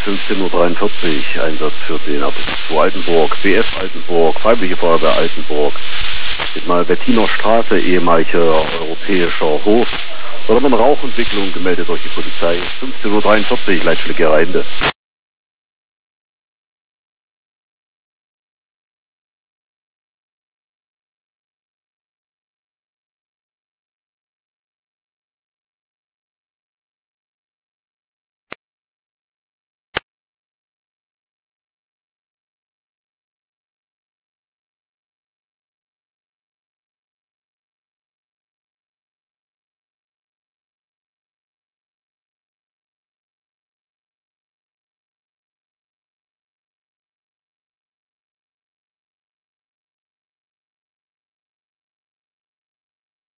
15:43 Uhr, Einsatz für den Apotheke Altenburg, BF Altenburg, Freiwillige Feuerwehr Altenburg, mal Bettiner Straße, ehemaliger europäischer Hof. Dort haben wir eine Rauchentwicklung gemeldet durch die Polizei. 15:43 Uhr, Leitstelle Gerende.